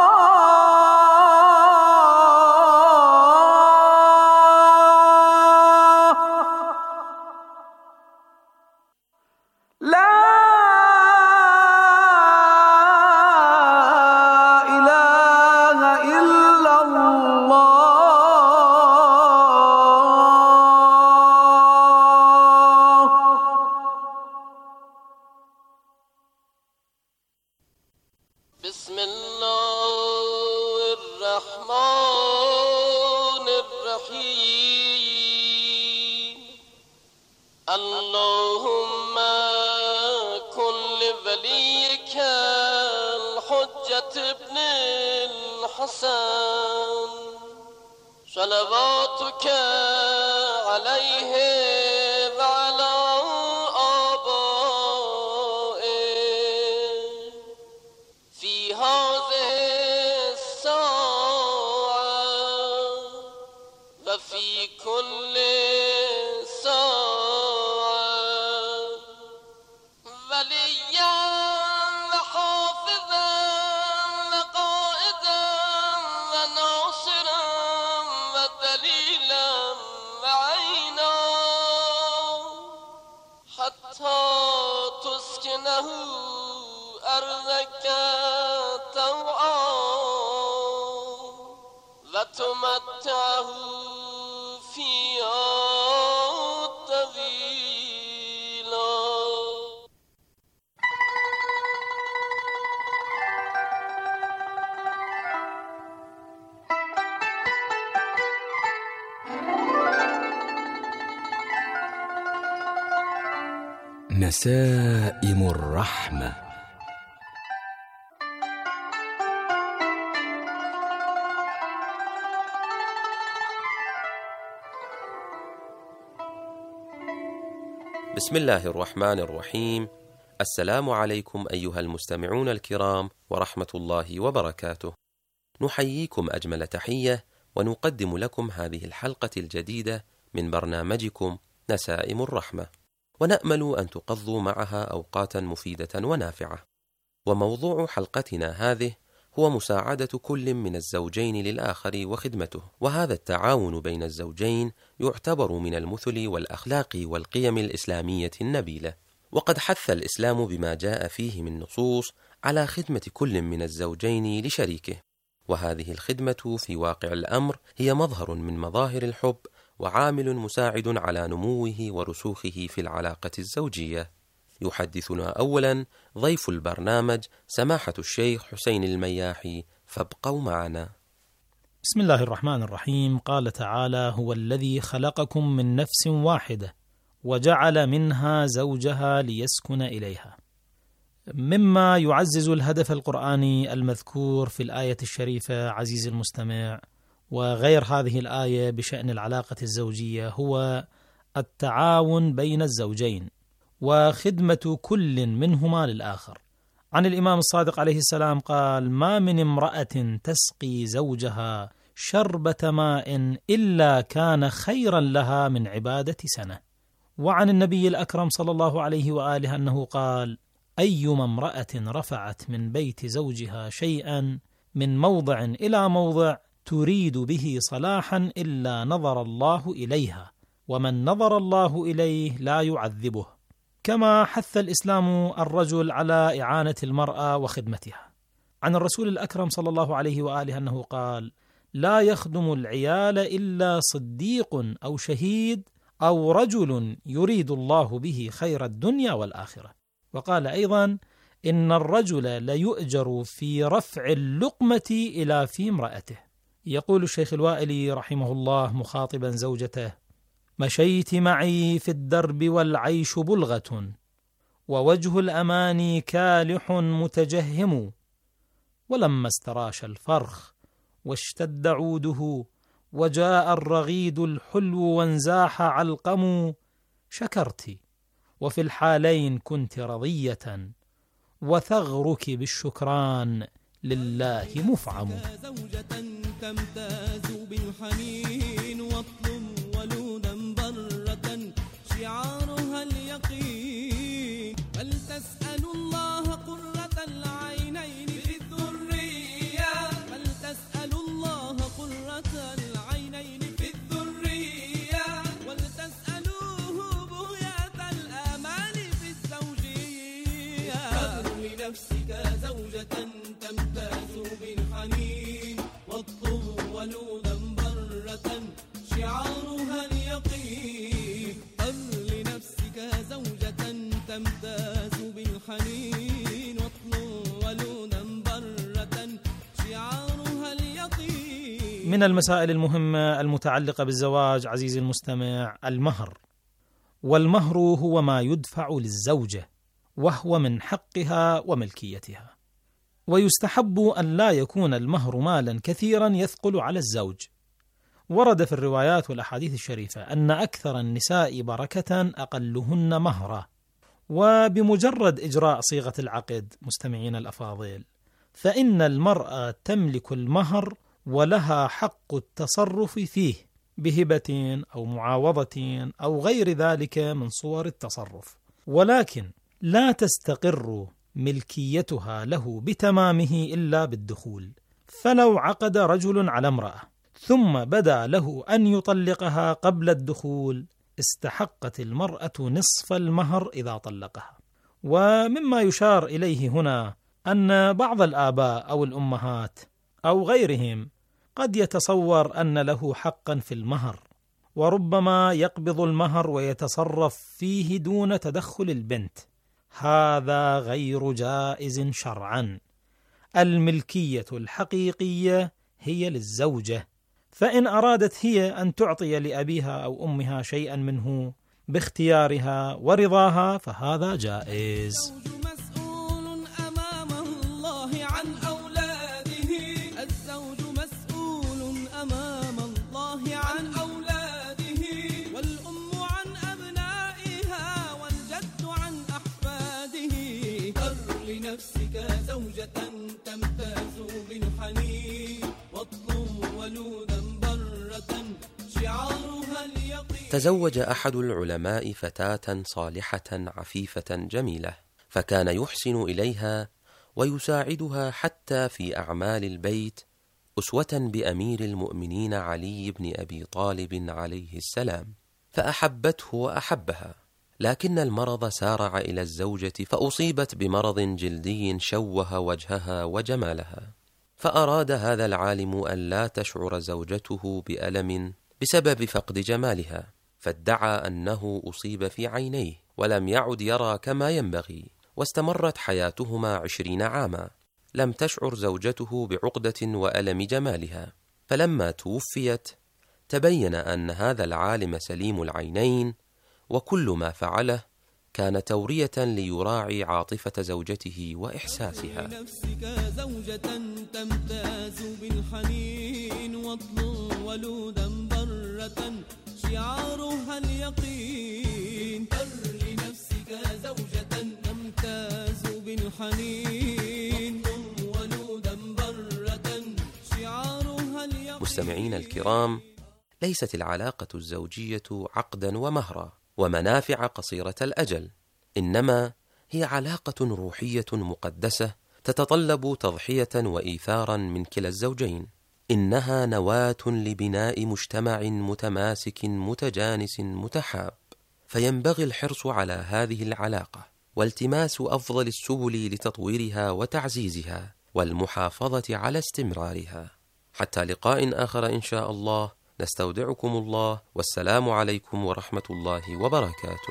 S17: لا إله إلا الله
S18: بسم الله الرحمن الرحيم اللهم كن لوليك الحجة ابن الحسن صلواتك عليه وعلى آبائه في هذه الساعة وفي كل ساعة وليا وحافظا وقائدا وناصرا ودليلا وعينا حتى تسكنه أرضك طوعا وتمتعه فيها طويلا.
S19: نسائم الرحمة.
S20: بسم الله الرحمن الرحيم. السلام عليكم أيها المستمعون الكرام ورحمة الله وبركاته. نحييكم أجمل تحية ونقدم لكم هذه الحلقة الجديدة من برنامجكم نسائم الرحمة، ونأمل أن تقضوا معها أوقاتا مفيدة ونافعة. وموضوع حلقتنا هذه هو مساعدة كل من الزوجين للآخر وخدمته، وهذا التعاون بين الزوجين يعتبر من المثل والأخلاق والقيم الإسلامية النبيلة. وقد حث الإسلام بما جاء فيه من نصوص على خدمة كل من الزوجين لشريكه، وهذه الخدمة في واقع الأمر هي مظهر من مظاهر الحب وعامل مساعد على نموه ورسوخه في العلاقة الزوجية. يحدثنا أولا ضيف البرنامج سماحة الشيخ حسين المياحي، فابقوا معنا.
S21: بسم الله الرحمن الرحيم. قال تعالى: هو الذي خلقكم من نفس واحدة وجعل منها زوجها ليسكن إليها. مما يعزز الهدف القرآني المذكور في الآية الشريفة عزيزي المستمع وغير هذه الآية بشأن العلاقة الزوجية هو التعاون بين الزوجين وخدمة كل منهما للآخر. عن الإمام الصادق عليه السلام قال: ما من امرأة تسقي زوجها شربة ماء إلا كان خيرا لها من عبادة سنة. وعن النبي الأكرم صلى الله عليه وآله أنه قال: أيما امرأة رفعت من بيت زوجها شيئا من موضع إلى موضع تريد به صلاحا إلا نظر الله إليها، ومن نظر الله إليه لا يعذبه. كما حث الإسلام الرجل على إعانة المرأة وخدمتها. عن الرسول الأكرم صلى الله عليه وآله أنه قال: لا يخدم العيال إلا صديق أو شهيد أو رجل يريد الله به خير الدنيا والآخرة. وقال أيضا: إن الرجل ليؤجر في رفع اللقمة إلى في امرأته. يقول الشيخ الوائلي رحمه الله مخاطبا زوجته: مشيت معي في الدرب والعيش بلغة، ووجه الأماني كالح متجهم، ولما استراش الفرخ واشتد عوده وجاء الرغيد الحلو وانزاح علقم، شكرت وفي الحالين كنت رضية، وثغرك بالشكران لله مفعم.
S22: تمتاز بالحنين واطلب ولودا برة شعارها اليقين
S19: فلتسألوا الله قرة العينين في الذرية فلتسألوا الله قرة العينين في الذرية ولتسألوه بغية الآمال في الزوجية اختر لنفسك زوجة تمتاز بالحنين واطلب ولودا برة شعارها اليقين اختر لنفسك زوجة تمتاز بالحنين واطلب ولودا برة شعارها اليقين.
S21: من المسائل المهمة المتعلقة بالزواج عزيزي المستمع المهر، والمهر هو ما يدفع للزوجة وهو من حقها وملكيتها، ويستحب أن لا يكون المهر مالا كثيرا يثقل على الزوج. ورد في الروايات والأحاديث الشريفة أن أكثر النساء بركة أقلهن مهرا، وبمجرد إجراء صيغة العقد مستمعين الأفاضل فإن المرأة تملك المهر ولها حق التصرف فيه بهبة أو معاوضة أو غير ذلك من صور التصرف، ولكن لا تستقر ملكيتها له بتمامه إلا بالدخول. فلو عقد رجل على امرأة ثم بدا له أن يطلقها قبل الدخول استحقت المرأة نصف المهر إذا طلقها. ومما يشار إليه هنا أن بعض الآباء أو الأمهات أو غيرهم قد يتصور أن له حقا في المهر، وربما يقبض المهر ويتصرف فيه دون تدخل البنت. هذا غير جائز شرعا. الملكية الحقيقية هي للزوجة، فإن أرادت هي أن تعطي لأبيها أو أمها شيئا منه باختيارها ورضاها فهذا جائز.
S19: مسؤول أمام الله عن أولاده الزوج مسؤول أمام الله عن أولاده والأم عن أبنائها والجد عن أحفاده اختر لنفسك زوجة تمتاز بالحنين واطلب ولودا برة شعارها اليقين.
S20: تزوج أحد العلماء فتاة صالحة عفيفة جميلة، فكان يحسن إليها ويساعدها حتى في أعمال البيت أسوة بأمير المؤمنين علي بن أبي طالب عليه السلام، فأحبته وأحبها. لكن المرض سارع إلى الزوجة فأصيبت بمرض جلدي شوه وجهها وجمالها، فأراد هذا العالم أن لا تشعر زوجته بألم بسبب فقد جمالها، فادعى أنه أصيب في عينيه ولم يعد يرى كما ينبغي، واستمرت حياتهما عشرين عاما لم تشعر زوجته بعقدة وألم جمالها. فلما توفيت تبين أن هذا العالم سليم العينين، وكل ما فعله كان تورية ليراعي عاطفة زوجته وإحساسها.
S19: لنفسك زوجة تمتاز بالحنين واطلب ولودا برة شعارها اليقين اختر لنفسك زوجة تمتاز بالحنين واطلب ولودا برة شعارها اليقين.
S20: مستمعين الكرام، ليست العلاقة الزوجية عقدا ومهرا ومنافع قصيرة الأجل، إنما هي علاقة روحية مقدسة تتطلب تضحية وإيثارا من كلا الزوجين. إنها نواة لبناء مجتمع متماسك متجانس متحاب، فينبغي الحرص على هذه العلاقة والتماس أفضل السبل لتطويرها وتعزيزها والمحافظة على استمرارها. حتى لقاء آخر إن شاء الله، نستودعكم الله، والسلام عليكم ورحمة الله وبركاته.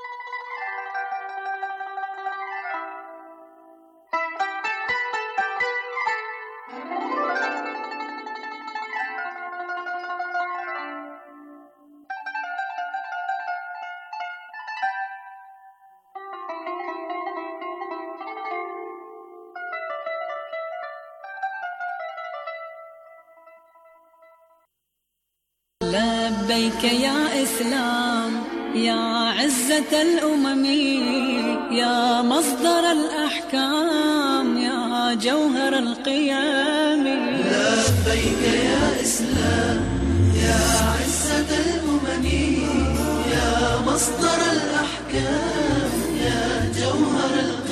S22: لبيك يا إسلام يا عزة الأمم يا مصدر الأحكام يا جوهر القيام.
S23: لبيك يا إسلام يا عزة الأمم يا مصدر الأحكام يا جوهر القيام.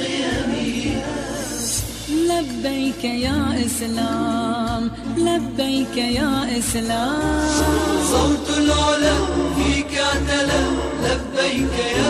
S22: لبيك يا إسلام لبيك يا إسلام.
S23: صوت العلا فيك اعتلى لبيك يا